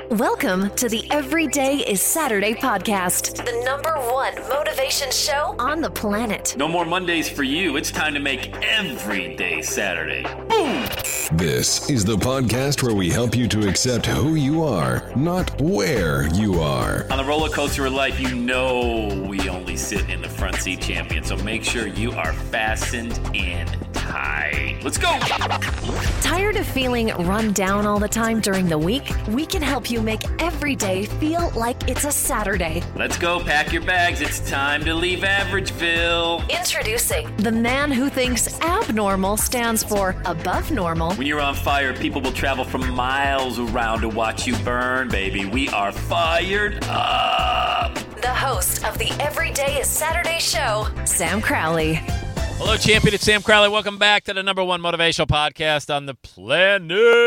Welcome to the Everyday is Saturday podcast, the #1 motivation show on the planet. No more Mondays for you. It's time to make every day Saturday. Boom! This is the podcast where we help you to accept who you are, not where you are. On the roller coaster of life, you know we only sit in the front seat, champion. So make sure you are fastened in tight. Let's go! Tired of feeling run down all the time during the week? We can help you make every day feel like it's a Saturday. Let's go. Pack your bags. It's time to leave Averageville. Introducing the man who thinks abnormal stands for above normal. When you're on fire, people will travel from miles around to watch you burn, baby. We are fired up. The host of the Everyday is Saturday show, Sam Crowley. Hello, champion. It's Sam Crowley. Welcome back to the #1 motivational podcast on the planet,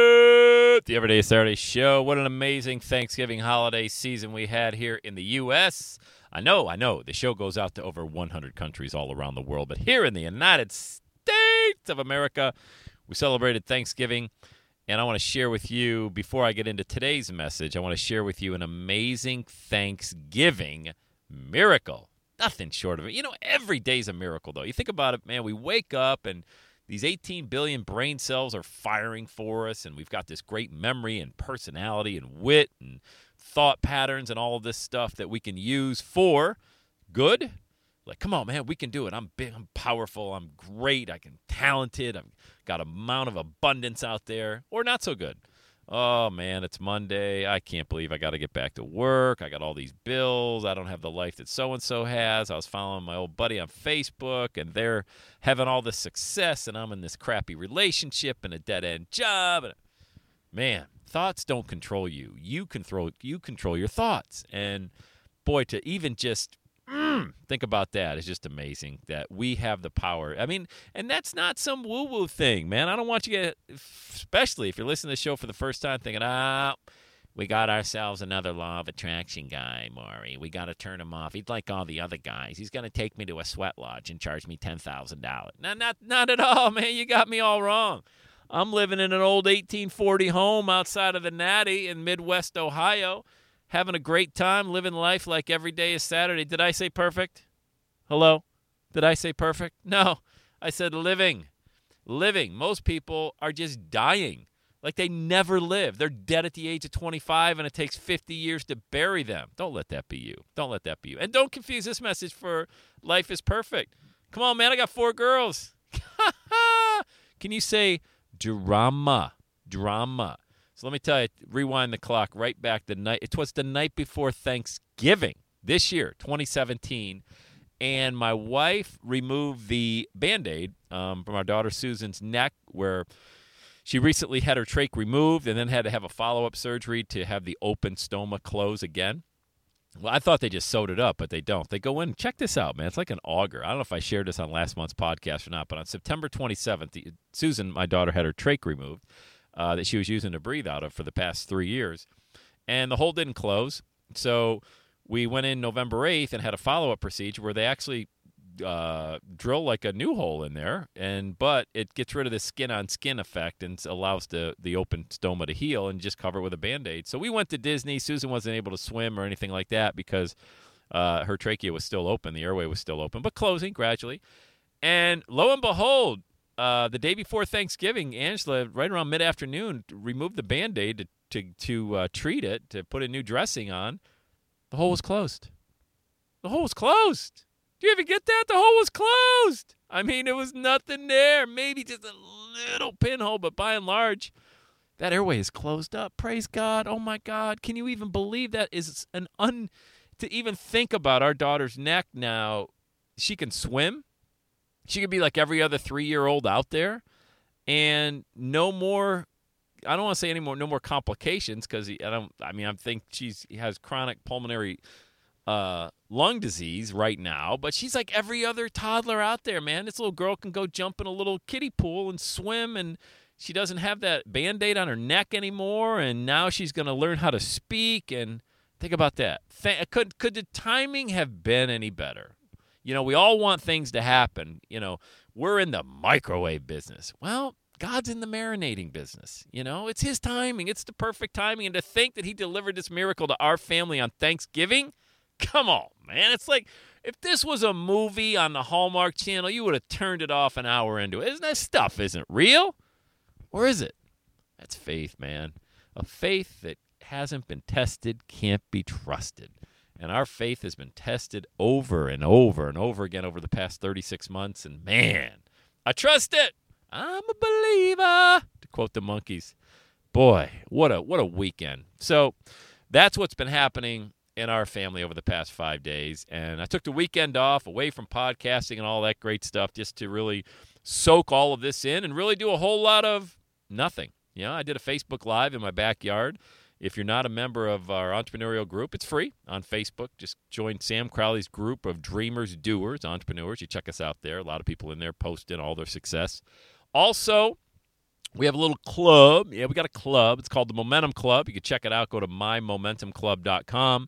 the Everyday is Saturday show. What an amazing Thanksgiving holiday season we had here in the U.S. I know. The show goes out to over 100 countries all around the world, but here in the United States of America, we celebrated Thanksgiving, and I want to share with you, before I get into today's message, I want to share with you an amazing Thanksgiving miracle. Nothing short of it. You know, every day's a miracle, though. You think about it, man, we wake up and these 18 billion brain cells are firing for us, and we've got this great memory and personality and wit and thought patterns and all of this stuff that we can use for good. Like, come on, man, we can do it. I'm big, I'm powerful, I'm great, I'm talented, I've got an amount of abundance out there, or not so good. Oh, man, it's Monday. I can't believe I got to get back to work. I got all these bills. I don't have the life that so-and-so has. I was following my old buddy on Facebook, and they're having all this success, and I'm in this crappy relationship and a dead-end job. Man, thoughts don't control you. You control your thoughts. And, boy, to even just think about that is just amazing that we have the power. I mean, and that's not some woo-woo thing, man. I don't want you to get, especially if you're listening to the show for the first time, thinking, we got ourselves another law of attraction guy, Maury. We got to turn him off. He's like all the other guys. He's going to take me to a sweat lodge and charge me $10,000. Not at all, man. You got me all wrong. I'm living in an old 1840 home outside of the Natty in Midwest Ohio, having a great time, living life like every day is Saturday. Did I say perfect? Hello? Did I say perfect? No. I said living. Living. Most people are just dying. Like they never live. They're dead at the age of 25, and it takes 50 years to bury them. Don't let that be you. Don't let that be you. And don't confuse this message for life is perfect. Come on, man. I got 4 girls. Can you say drama? Drama. So let me tell you, rewind the clock right back it was the night before Thanksgiving this year, 2017, and my wife removed the Band-Aid from our daughter Susan's neck where she recently had her trach removed and then had to have a follow-up surgery to have the open stoma close again. Well, I thought they just sewed it up, but they don't. They go in, check this out, man. It's like an auger. I don't know if I shared this on last month's podcast or not, but on September 27th, Susan, my daughter, had her trach removed. That she was using to breathe out of for the past 3 years. And the hole didn't close. So we went in November 8th and had a follow-up procedure where they actually drill like a new hole in there. But it gets rid of the skin-on-skin effect and allows the open stoma to heal and just cover it with a Band-Aid. So we went to Disney. Susan wasn't able to swim or anything like that because her trachea was still open. The airway was still open, but closing gradually. And lo and behold, the day before Thanksgiving, Angela, right around mid-afternoon, removed the Band-Aid to treat it, to put a new dressing on. The hole was closed. The hole was closed. Do you even get that? The hole was closed. I mean, there was nothing there. Maybe just a little pinhole, but by and large, that airway is closed up. Praise God. Oh, my God. Can you even believe that is to even think about our daughter's neck now? She can swim. She could be like every other 3-year-old out there, and no more. I don't want to say anymore. No more complications because I think she has chronic pulmonary lung disease right now. But she's like every other toddler out there, man. This little girl can go jump in a little kiddie pool and swim, and she doesn't have that Band-Aid on her neck anymore. And now she's going to learn how to speak. And think about that. Could the timing have been any better? You know, we all want things to happen. You know, we're in the microwave business. Well, God's in the marinating business. It's his timing. It's the perfect timing. And to think that he delivered this miracle to our family on Thanksgiving, come on, man. It's like if this was a movie on the Hallmark Channel, you would have turned it off an hour into it. That stuff isn't real. Or is it? That's faith, man. A faith that hasn't been tested can't be trusted. And our faith has been tested over and over and over again over the past 36 months. And, man, I trust it. I'm a believer, to quote the Monkees. Boy, what a weekend. So that's what's been happening in our family over the past 5 days. And I took the weekend off away from podcasting and all that great stuff just to really soak all of this in and really do a whole lot of nothing. I did a Facebook Live in my backyard. If you're not a member of our entrepreneurial group, it's free on Facebook. Just join Sam Crowley's group of dreamers, doers, entrepreneurs. You check us out there. A lot of people in there posting all their success. Also, we have a little club. Yeah, we got a club. It's called the Momentum Club. You can check it out. Go to mymomentumclub.com.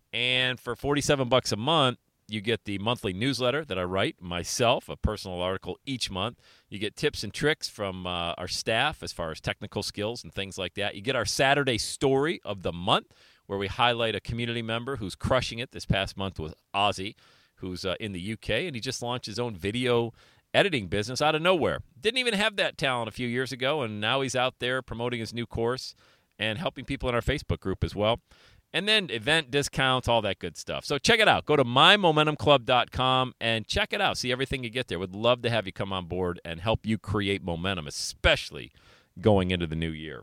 And for $47 a month, you get the monthly newsletter that I write myself, a personal article each month. You get tips and tricks from our staff as far as technical skills and things like that. You get our Saturday story of the month, where we highlight a community member who's crushing it. This past month was Ozzy, who's in the UK, and he just launched his own video editing business out of nowhere. Didn't even have that talent a few years ago, and now he's out there promoting his new course and helping people in our Facebook group as well. And then event discounts, all that good stuff. So check it out. Go to mymomentumclub.com and check it out. See everything you get there. Would love to have you come on board and help you create momentum, especially going into the new year.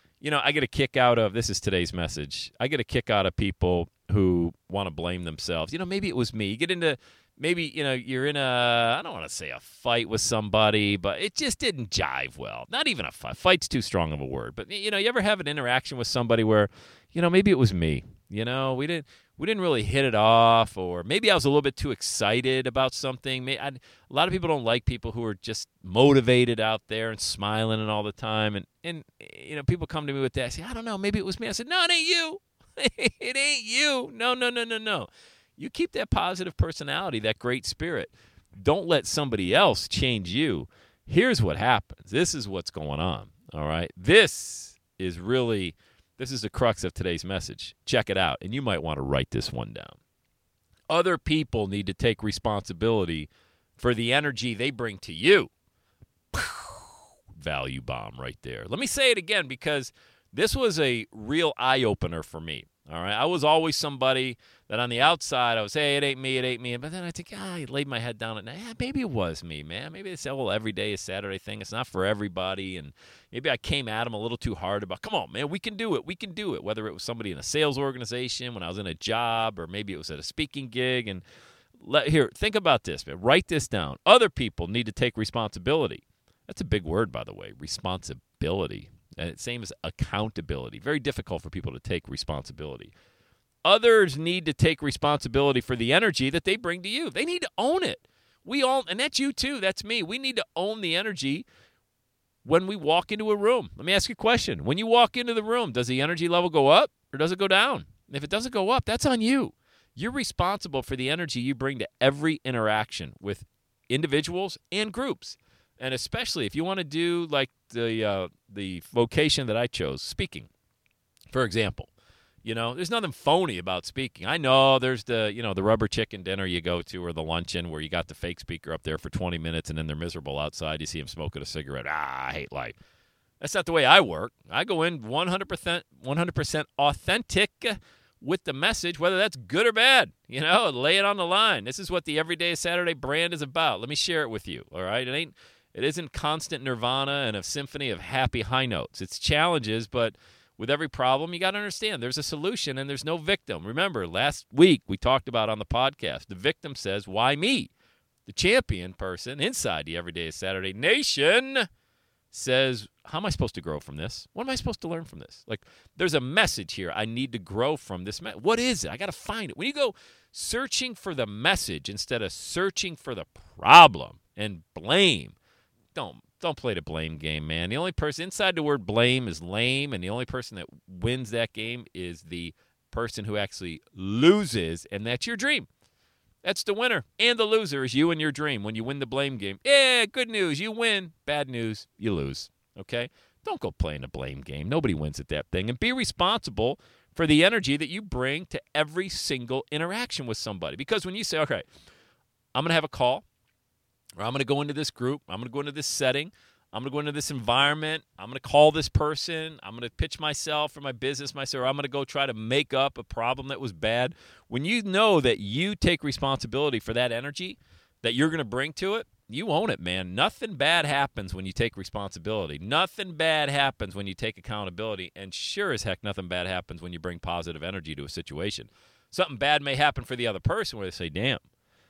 I get a kick out of, this is today's message, I get a kick out of people who want to blame themselves. Maybe it was me. You get into, maybe, you're in I don't want to say a fight with somebody, but it just didn't jive well. Not even a fight. Fight's too strong of a word. But, you ever have an interaction with somebody where, maybe it was me. We didn't really hit it off, or maybe I was a little bit too excited about something. A lot of people don't like people who are just motivated out there and smiling and all the time. And people come to me with that. I say, I don't know, maybe it was me. I said, no, it ain't you. It ain't you. No. You keep that positive personality, that great spirit. Don't let somebody else change you. Here's what happens. This is what's going on, all right? This is the crux of today's message. Check it out, and you might want to write this one down. Other people need to take responsibility for the energy they bring to you. Value bomb right there. Let me say it again, because this was a real eye-opener for me. All right, I was always somebody that on the outside I was, hey, it ain't me. But then I think, I laid my head down at night. Yeah, maybe it was me, man. Maybe it's every day is Saturday thing. It's not for everybody. And maybe I came at them a little too hard about, come on, man, we can do it. Whether it was somebody in a sales organization, when I was in a job, or maybe it was at a speaking gig. And here, think about this, man. Write this down. Other people need to take responsibility. That's a big word, by the way, responsibility. And it's same as accountability. Very difficult for people to take responsibility. Others need to take responsibility for the energy that they bring to you. They need to own it. And that's you too, that's me. We need to own the energy when we walk into a room. Let me ask you a question. When you walk into the room, does the energy level go up or does it go down? And if it doesn't go up, that's on you. You're responsible for the energy you bring to every interaction with individuals and groups. And especially if you want to do like the vocation that I chose, speaking, for example. There's nothing phony about speaking. I know there's the rubber chicken dinner you go to, or the luncheon where you got the fake speaker up there for 20 minutes and then they're miserable outside. You see them smoking a cigarette. I hate life. That's not the way I work. I go in 100% authentic with the message, whether that's good or bad. Lay it on the line. This is what the Everyday Saturday brand is about. Let me share it with you, all right? It isn't constant nirvana and a symphony of happy high notes. It's challenges, but with every problem, you got to understand there's a solution and there's no victim. Remember, last week we talked about on the podcast, the victim says, why me? The champion person inside the Everyday Saturday Nation says, how am I supposed to grow from this? What am I supposed to learn from this? Like, there's a message here. I need to grow from this. What is it? I got to find it. When you go searching for the message instead of searching for the problem and blame, don't play the blame game, man. The only person inside the word blame is lame, and the only person that wins that game is the person who actually loses, and that's your dream. That's the winner. And the loser is you and your dream when you win the blame game. Yeah, good news, you win. Bad news, you lose. Okay? Don't go playing a blame game. Nobody wins at that thing. And be responsible for the energy that you bring to every single interaction with somebody. Because when you say, okay, I'm going to have a call, or I'm going to go into this group, I'm going to go into this setting, I'm going to go into this environment, I'm going to call this person, I'm going to pitch myself or my business myself, or I'm going to go try to make up a problem that was bad. When you know that you take responsibility for that energy that you're going to bring to it, you own it, man. Nothing bad happens when you take responsibility. Nothing bad happens when you take accountability. And sure as heck, nothing bad happens when you bring positive energy to a situation. Something bad may happen for the other person where they say, damn,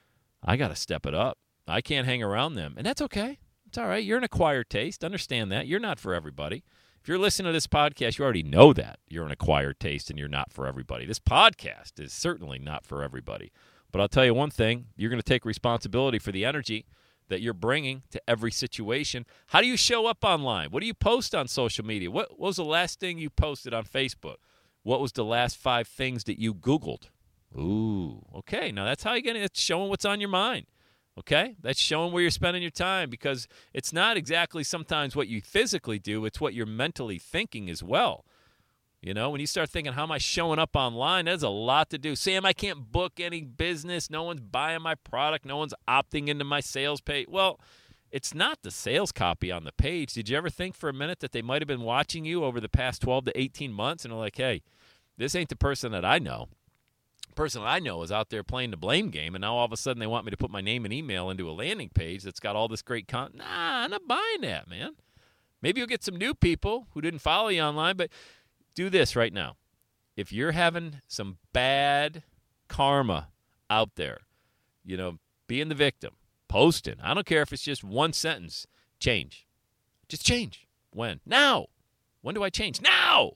I got to step it up. I can't hang around them. And that's okay. It's all right. You're an acquired taste. Understand that. You're not for everybody. If you're listening to this podcast, you already know that you're an acquired taste and you're not for everybody. This podcast is certainly not for everybody. But I'll tell you one thing. You're going to take responsibility for the energy that you're bringing to every situation. How do you show up online? What do you post on social media? What was the last thing you posted on Facebook? What was the last 5 things that you Googled? Ooh, okay. Now that's how you get it. It's showing what's on your mind. Okay? That's showing where you're spending your time, because it's not exactly sometimes what you physically do, it's what you're mentally thinking as well. You know, when you start thinking, how am I showing up online, that's a lot to do. Sam, I can't book any business. No one's buying my product. No one's opting into my sales page. Well, it's not the sales copy on the page. Did you ever think for a minute that they might have been watching you over the past 12 to 18 months and are like, hey, this ain't the person that I know. The person that I know is out there playing the blame game, and now all of a sudden they want me to put my name and email into a landing page that's got all this great content. Nah, I'm not buying that, man. Maybe you'll get some new people who didn't follow you online, but do this right now. If you're having some bad karma out there, you know, being the victim, posting, I don't care if it's just one sentence, change. Just change. When? Now. When do I change? Now.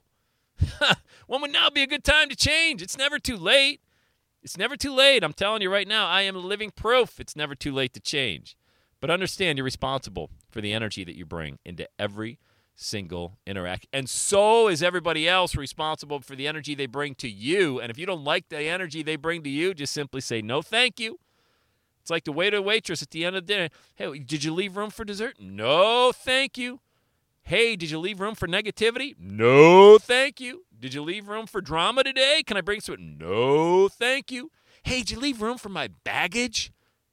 When would now be a good time to change? It's never too late. It's never too late. I'm telling you right now, I am living proof it's never too late to change. But understand you're responsible for the energy that you bring into every single interaction. And so is everybody else responsible for the energy they bring to you. And if you don't like the energy they bring to you, just simply say, no, thank you. It's like the waiter or waitress at the end of the dinner. Hey, did you leave room for dessert? No, thank you. Hey, did you leave room for negativity? No, thank you. Did you leave room for drama today? Can I bring some? No, thank you. Hey, did you leave room for my baggage?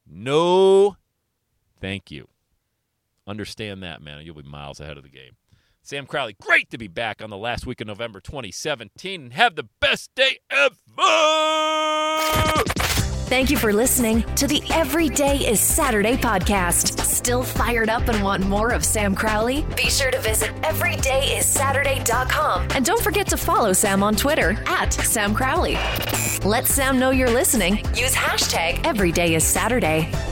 No, thank you. Understand that, man, and you'll be miles ahead of the game. Sam Crowley, great to be back on the last week of November 2017. And have the best day ever! Thank you for listening to the Every Day is Saturday podcast. Still fired up and want more of Sam Crowley? Be sure to visit everydayissaturday.com. And don't forget to follow Sam on Twitter @Sam Crowley. Let Sam know you're listening. Use #EverydayIsSaturday.